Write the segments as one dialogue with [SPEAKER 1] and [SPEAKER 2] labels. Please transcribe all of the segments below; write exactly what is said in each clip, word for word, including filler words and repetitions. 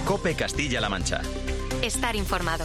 [SPEAKER 1] COPE Castilla-La Mancha.
[SPEAKER 2] Estar informado.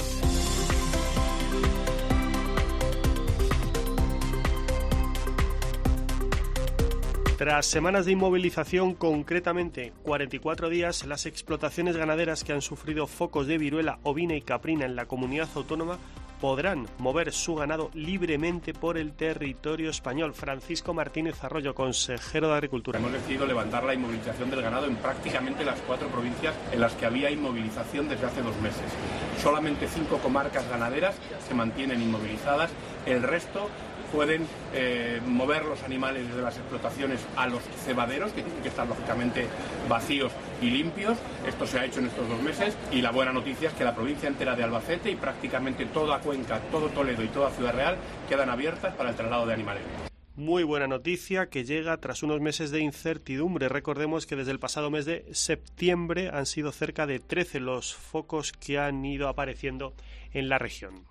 [SPEAKER 3] Tras semanas de inmovilización, concretamente cuarenta y cuatro días, las explotaciones ganaderas que han sufrido focos de viruela ovina y caprina en la comunidad autónoma podrán mover su ganado libremente por el territorio español. Francisco Martínez Arroyo, consejero de Agricultura.
[SPEAKER 4] Hemos decidido levantar la inmovilización del ganado en prácticamente las cuatro provincias en las que había inmovilización desde hace dos meses. Solamente cinco comarcas ganaderas se mantienen inmovilizadas, el resto pueden eh, mover los animales de las explotaciones a los cebaderos, que tienen que estar lógicamente vacíos y limpios. Esto se ha hecho en estos dos meses y la buena noticia es que la provincia entera de Albacete y prácticamente toda Cuenca, todo Toledo y toda Ciudad Real quedan abiertas para el traslado de animales.
[SPEAKER 3] Muy buena noticia que llega tras unos meses de incertidumbre. Recordemos que desde el pasado mes de septiembre han sido cerca de trece los focos que han ido apareciendo en la región.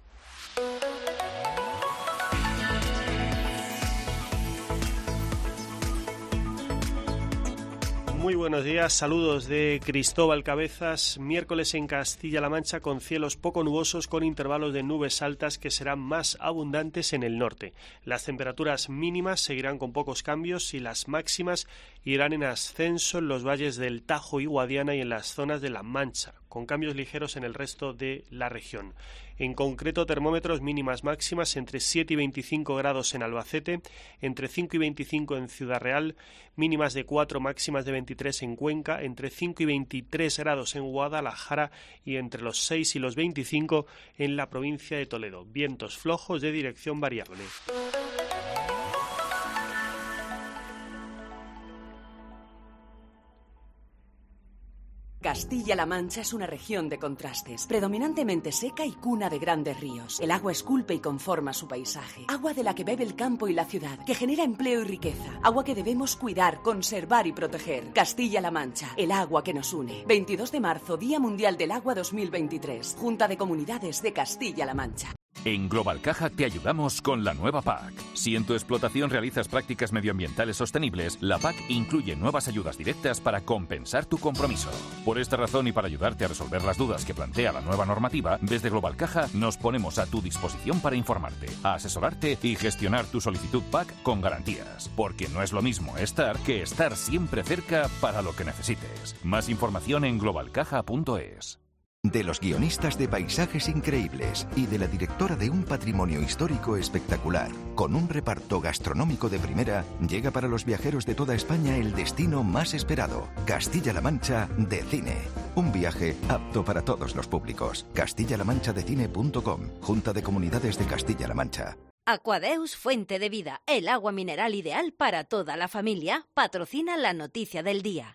[SPEAKER 3] Muy buenos días, saludos de Cristóbal Cabezas. Miércoles en Castilla-La Mancha con cielos poco nubosos con intervalos de nubes altas que serán más abundantes en el norte. Las temperaturas mínimas seguirán con pocos cambios y las máximas irán en ascenso en los valles del Tajo y Guadiana y en las zonas de La Mancha, con cambios ligeros en el resto de la región. En concreto, termómetros mínimas máximas entre siete y veinticinco grados en Albacete, entre cinco y veinticinco en Ciudad Real, mínimas de cuatro, máximas de veintitrés en Cuenca, entre cinco y veintitrés grados en Guadalajara y entre los seis y los veinticinco en la provincia de Toledo. Vientos flojos de dirección variable.
[SPEAKER 5] Castilla-La Mancha es una región de contrastes, predominantemente seca y cuna de grandes ríos. El agua esculpe y conforma su paisaje. Agua de la que bebe el campo y la ciudad, que genera empleo y riqueza. Agua que debemos cuidar, conservar y proteger. Castilla-La Mancha, el agua que nos une. veintidós de marzo, Día Mundial del Agua dos mil veintitrés. Junta de Comunidades de Castilla-La Mancha.
[SPEAKER 6] En Global Caja te ayudamos con la nueva P A C. Si en tu explotación realizas prácticas medioambientales sostenibles, la P A C incluye nuevas ayudas directas para compensar tu compromiso. Por esta razón y para ayudarte a resolver las dudas que plantea la nueva normativa, desde Global Caja nos ponemos a tu disposición para informarte, asesorarte y gestionar tu solicitud P A C con garantías. Porque no es lo mismo estar que estar siempre cerca para lo que necesites. Más información en global caja punto es.
[SPEAKER 7] De los guionistas de Paisajes Increíbles y de la directora de un patrimonio histórico espectacular, con un reparto gastronómico de primera, llega para los viajeros de toda España el destino más esperado, Castilla-La Mancha de Cine. Un viaje apto para todos los públicos. castilla la mancha de cine punto com, Junta de Comunidades de Castilla-La Mancha.
[SPEAKER 8] Aquadeus, fuente de vida, el agua mineral ideal para toda la familia, patrocina la noticia del día.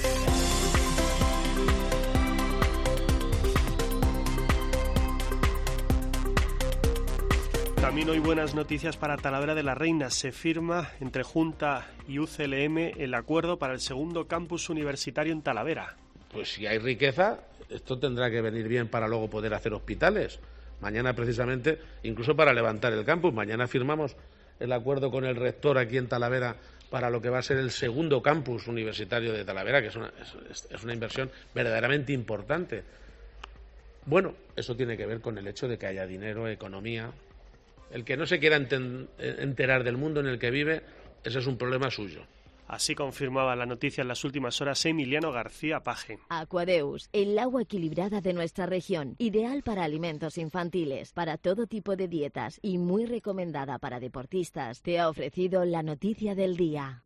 [SPEAKER 3] También hoy buenas noticias para Talavera de la Reina. Se firma entre Junta y U C L M el acuerdo para el segundo campus universitario en Talavera.
[SPEAKER 9] Pues si hay riqueza, esto tendrá que venir bien para luego poder hacer hospitales. Mañana precisamente, incluso para levantar el campus, mañana firmamos el acuerdo con el rector aquí en Talavera para lo que va a ser el segundo campus universitario de Talavera, que es una, es, es una inversión verdaderamente importante. Bueno, eso tiene que ver con el hecho de que haya dinero, economía. El que no se quiera enterar del mundo en el que vive, ese es un problema suyo.
[SPEAKER 3] Así confirmaba la noticia en las últimas horas Emiliano García Paje.
[SPEAKER 10] Aquadeus, el agua equilibrada de nuestra región, ideal para alimentos infantiles, para todo tipo de dietas y muy recomendada para deportistas, te ha ofrecido la noticia del día.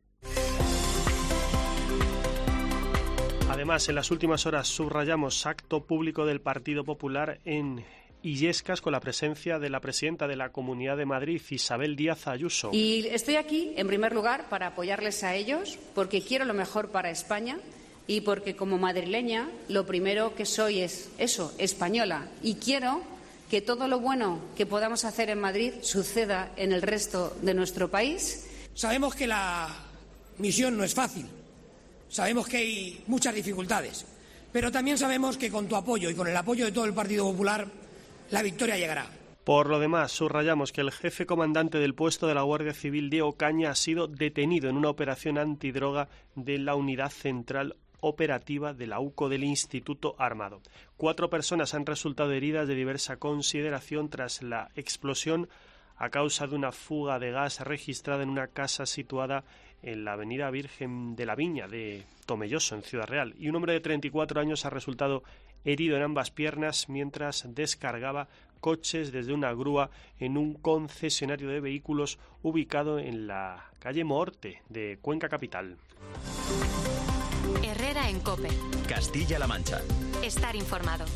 [SPEAKER 3] Además, en las últimas horas subrayamos acto público del Partido Popular en Illescas con la presencia de la presidenta de la Comunidad de Madrid, Isabel Díaz Ayuso.
[SPEAKER 11] Y estoy aquí, en primer lugar, para apoyarles a ellos, porque quiero lo mejor para España y porque como madrileña lo primero que soy es eso, española. Y quiero que todo lo bueno que podamos hacer en Madrid suceda en el resto de nuestro país.
[SPEAKER 12] Sabemos que la misión no es fácil, sabemos que hay muchas dificultades, pero también sabemos que con tu apoyo y con el apoyo de todo el Partido Popular la victoria llegará.
[SPEAKER 3] Por lo demás, subrayamos que el jefe comandante del puesto de la Guardia Civil de Ocaña ha sido detenido en una operación antidroga de la Unidad Central operativa de la U C O del Instituto Armado. Cuatro personas han resultado heridas de diversa consideración tras la explosión a causa de una fuga de gas registrada en una casa situada en la avenida Virgen de la Viña de Tomelloso, en Ciudad Real. Y un hombre de treinta y cuatro años ha resultado herido en ambas piernas mientras descargaba coches desde una grúa en un concesionario de vehículos ubicado en la calle Moorte de Cuenca Capital.
[SPEAKER 1] Herrera en COPE.
[SPEAKER 2] Castilla-La Mancha.
[SPEAKER 1] Estar informado.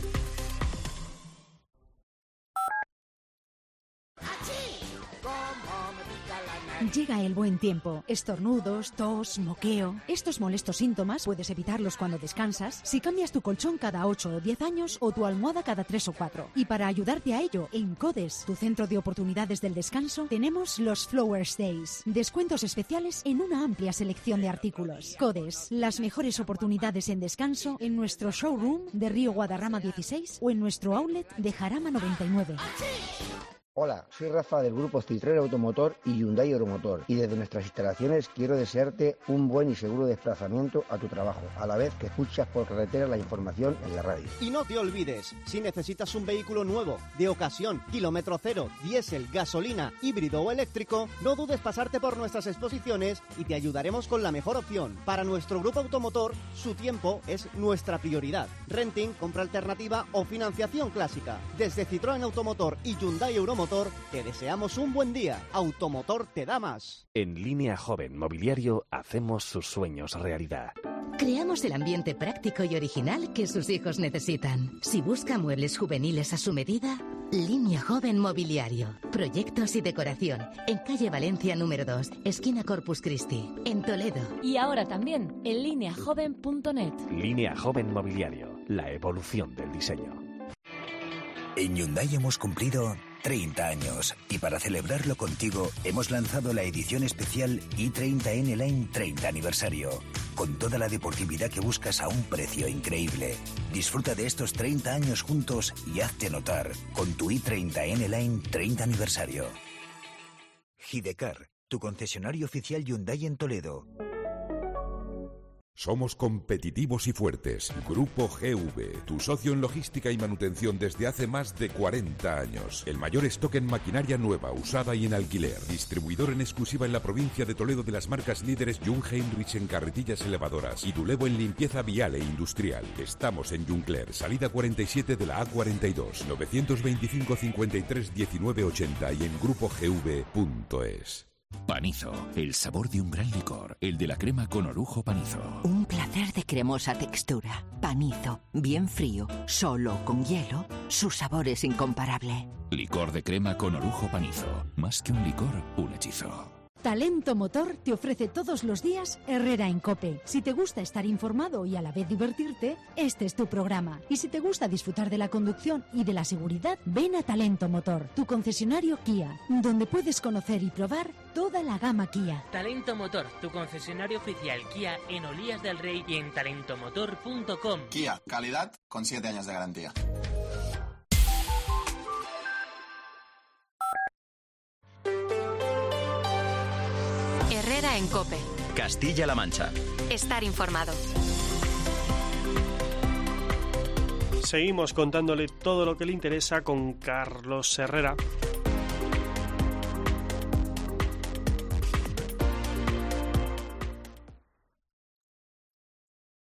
[SPEAKER 13] Llega el buen tiempo. Estornudos, tos, moqueo. Estos molestos síntomas puedes evitarlos cuando descansas si cambias tu colchón cada ocho o diez años o tu almohada cada tres o cuatro. Y para ayudarte a ello, en CODES, tu centro de oportunidades del descanso, tenemos los Flowers Days. Descuentos especiales en una amplia selección de artículos. CODES, las mejores oportunidades en descanso en nuestro showroom de Río Guadarrama dieciséis o en nuestro outlet de Jarama noventa y nueve.
[SPEAKER 14] Hola, soy Rafa del grupo Citroën Automotor y Hyundai Euromotor y desde nuestras instalaciones quiero desearte un buen y seguro desplazamiento a tu trabajo, a la vez que escuchas por carretera la información en la radio.
[SPEAKER 15] Y no te olvides, si necesitas un vehículo nuevo, de ocasión, kilómetro cero, diésel, gasolina, híbrido o eléctrico, no dudes pasarte por nuestras exposiciones y te ayudaremos con la mejor opción. Para nuestro grupo automotor, su tiempo es nuestra prioridad. Renting, compra alternativa o financiación clásica. Desde Citroën Automotor y Hyundai Euromotor te deseamos un buen día. Automotor te da más.
[SPEAKER 2] En Línea Joven Mobiliario hacemos sus sueños realidad.
[SPEAKER 16] Creamos el ambiente práctico y original que sus hijos necesitan. Si busca muebles juveniles a su medida, Línea Joven Mobiliario. Proyectos y decoración. En calle Valencia número dos, esquina Corpus Christi, en Toledo.
[SPEAKER 17] Y ahora también en línea joven punto net.
[SPEAKER 2] Línea Joven Mobiliario. La evolución del diseño.
[SPEAKER 18] En Hyundai hemos cumplido treinta años y para celebrarlo contigo hemos lanzado la edición especial i treinta N Line treinta aniversario, con toda la deportividad que buscas a un precio increíble. Disfruta de estos treinta años juntos y hazte notar con tu i treinta N Line treinta aniversario. Gidecar, tu concesionario oficial Hyundai en Toledo.
[SPEAKER 19] Somos competitivos y fuertes. Grupo G V, tu socio en logística y manutención desde hace más de cuarenta años. El mayor stock en maquinaria nueva, usada y en alquiler. Distribuidor en exclusiva en la provincia de Toledo de las marcas líderes Jungheinrich en carretillas elevadoras y Dulevo en limpieza vial e industrial. Estamos en Juncler, salida cuarenta y siete de la A cuarenta y dos, novecientos veinticinco cincuenta y tres diecinueve ochenta y en grupo g v punto es.
[SPEAKER 6] Panizo, el sabor de un gran licor, el de la crema con orujo Panizo.
[SPEAKER 20] Un placer de cremosa textura. Panizo, bien frío, solo con hielo, su sabor es incomparable.
[SPEAKER 6] Licor de crema con orujo Panizo, más que un licor, un hechizo.
[SPEAKER 13] Talento Motor te ofrece todos los días Herrera en COPE. Si te gusta estar informado y a la vez divertirte, este es tu programa. Y si te gusta disfrutar de la conducción y de la seguridad, ven a Talento Motor, tu concesionario Kia, donde puedes conocer y probar toda la gama Kia.
[SPEAKER 21] Talento Motor, tu concesionario oficial Kia en Olías del Rey y en talento motor punto com.
[SPEAKER 22] Kia, calidad con siete años de garantía.
[SPEAKER 1] Herrera en COPE.
[SPEAKER 2] Castilla-La Mancha.
[SPEAKER 1] Estar informado.
[SPEAKER 3] Seguimos contándole todo lo que le interesa con Carlos Herrera.